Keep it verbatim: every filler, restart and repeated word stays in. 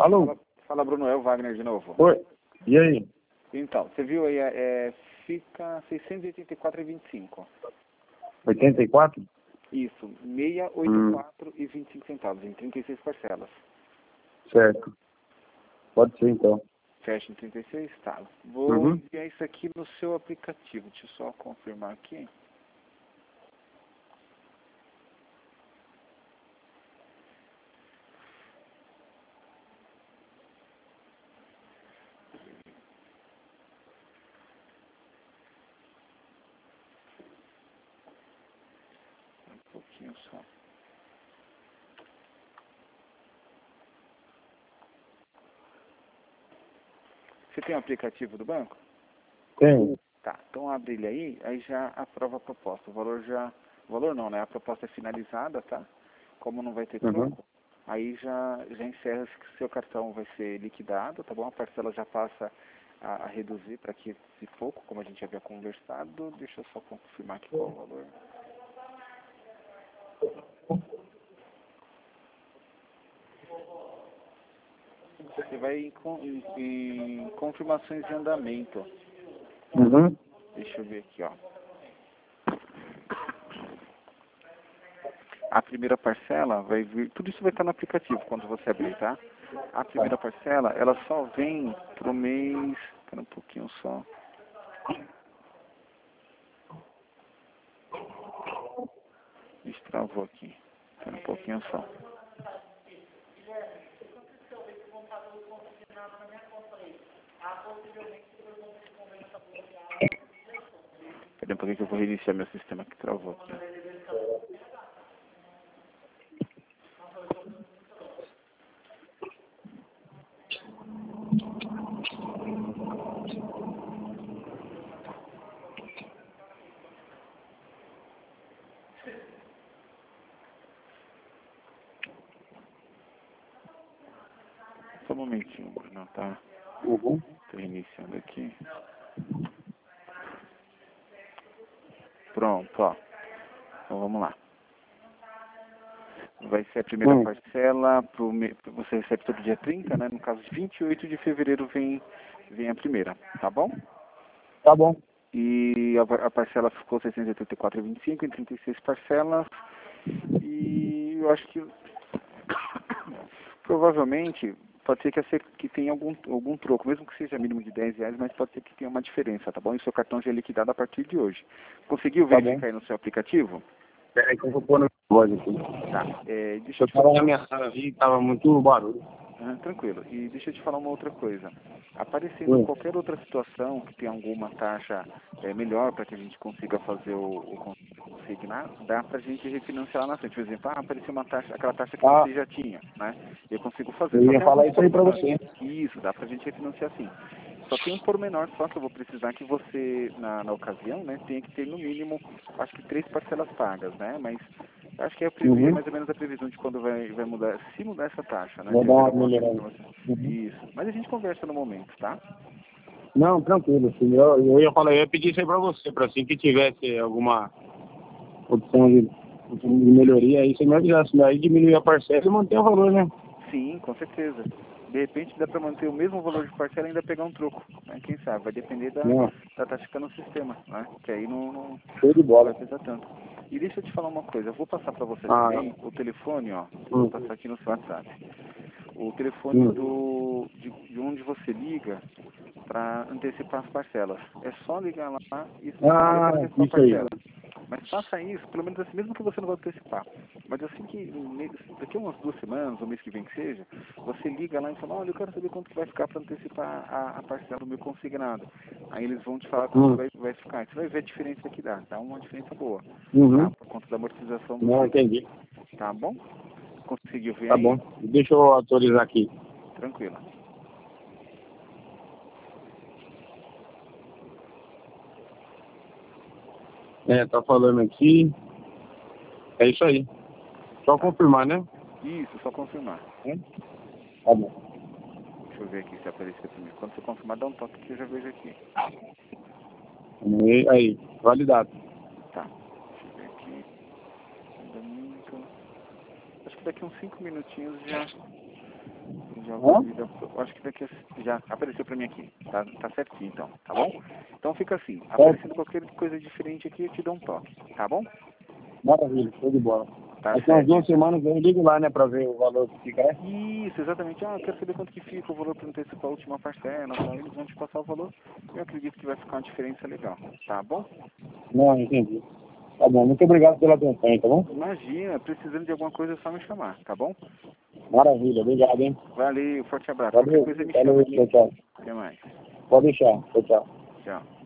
Alô? Fala, fala, Bruno, é o Wagner de novo. Oi. E aí? Então, você viu aí, é, fica seiscentos e oitenta e quatro reais e vinte e cinco. oitenta e quatro? Isso, seiscentos e oitenta e quatro reais e vinte e cinco centavos, em trinta e seis parcelas. Certo. Pode ser, então. Fecha em trinta e seis? Tá. Vou Uhum. enviar isso aqui no seu aplicativo. Deixa eu só confirmar aqui. Um pouquinho só. Você tem o aplicativo do banco? Tem. Tá, então abre ele aí, aí já aprova a proposta. O valor já... O valor não, né? A proposta é finalizada, tá? Como não vai ter troco, Uhum. aí já, já encerra que seu cartão vai ser liquidado, tá bom? A parcela já passa a, a reduzir para que esse pouco, como a gente já havia conversado. Deixa eu só confirmar aqui qual o valor. Você vai em, con- em- em confirmações de andamento. Uhum. Deixa eu ver aqui, ó. A primeira parcela vai vir, tudo isso vai estar no aplicativo quando você abrir, tá? A primeira parcela, ela só vem pro mês, espera um pouquinho só. Destravou aqui, espera um pouquinho só. Espera um pouquinho que eu vou reiniciar meu sistema que travou aqui. Só um momentinho, Bruno, tá? Uhum. Tô reiniciando aqui. Pronto, ó. Então vamos lá. Vai ser a primeira Hum. parcela, pro me... você recebe todo dia trinta, né? No caso, vinte e oito de fevereiro vem, vem a primeira, tá bom? Tá bom. E a, a parcela ficou seiscentos e oitenta e quatro reais e vinte e cinco em trinta e seis parcelas. E eu acho que provavelmente pode ser que, a, que tenha algum, algum troco, mesmo que seja mínimo de dez reais, mas pode ser que tenha uma diferença, tá bom? E o seu cartão já é liquidado a partir de hoje. Conseguiu Tá verificar bom. aí no seu aplicativo? Peraí que eu vou pôr no voz aqui. Tá. É, deixa eu Eu te falar. tava na minha sala ali e tava muito barulho. Ah, tranquilo. E deixa eu te falar uma outra coisa. Aparecendo Hum. qualquer outra situação que tenha alguma taxa é, melhor para que a gente consiga fazer o, o consignar, dá para a gente refinanciar lá na frente. Por exemplo, ah, apareceu uma taxa, aquela taxa que Ah, você já tinha, né? Eu consigo fazer. eu Só ia tem falar alguns isso aí pra pormenores. você. Isso, dá para a gente refinanciar sim. Só tem um pormenor só que eu vou precisar que você, na, na ocasião, né, tenha que ter no mínimo, acho que três parcelas pagas, né? Mas acho que é, previ, é Uhum. mais ou menos a previsão de quando vai, vai mudar, se mudar essa taxa, né? Vou Se dar haver uma alguma melhorada. transformação. Uhum. Isso. Mas a gente conversa no momento, tá? Não, tranquilo, filho. Eu, eu ia falar, eu ia pedir isso aí pra você, pra assim que tivesse alguma opção de, de melhoria, aí você me avisasse, daí diminuir a parcela e manter o valor, né? Sim, com certeza. De repente dá para manter o mesmo valor de parcela e ainda pegar um troco, né? Quem sabe? Vai depender da, Não, da taxa que está no sistema, né? Que aí não, não, show de não vai bola. pesar tanto. E deixa eu te falar uma coisa, eu vou passar para você Ah, também o telefone, ó. Vou hum, passar aqui no seu WhatsApp. O telefone hum. do de, de onde você liga para antecipar as parcelas. É só ligar lá e explicar, olha, eu quero Ah, antecipar a isso aí. parcela. Mas faça isso, pelo menos assim, mesmo que você não vá antecipar. Mas assim que, daqui a umas duas semanas, ou mês que vem que seja, você liga lá e fala, olha, eu quero saber quanto que vai ficar para antecipar a, a parcela do meu consignado. Aí eles vão te falar quanto Hum. vai, vai ficar. Você vai ver a diferença que dá. Dá uma diferença boa, tá? Uhum. Por conta da amortização do Não, sistema. entendi. Tá bom? Conseguiu ver Tá aí? bom. Deixa eu atualizar aqui. Tranquilo. É, tá falando aqui. É isso aí. Só Tá. confirmar, né? Isso, só confirmar. É? Tá bom. Deixa eu ver aqui se apareceu primeiro. Quando você confirmar, dá um toque que eu já vejo aqui. Aí, aí, validado. Tá. Deixa eu ver aqui. Andamento. Acho que daqui uns cinco minutinhos já, Jogos Hã? de vida, eu acho que daqui a- já apareceu pra mim aqui. Tá, tá certinho então, tá bom? Então fica assim, aparecendo qualquer coisa diferente aqui, eu te dou um toque, tá bom? Maravilha, show de bola. Tá Daqui umas certo. duas semanas eu ligo lá, né, pra ver o valor que fica, né? Isso, exatamente. Ah, eu quero saber quanto que fica o valor para antecipar a última parcela, tá? Eles vão te passar o valor. Eu acredito que vai ficar uma diferença legal, tá bom? Não, entendi. Tá bom, muito obrigado pela atenção, tá bom? Imagina, precisando de alguma coisa é só me chamar, tá bom? Maravilha, obrigado, hein? Valeu, forte abraço. Qualquer Valeu, coisa me chama valeu, aqui. tchau, tchau. Até mais. Pode deixar, tchau, tchau. Tchau.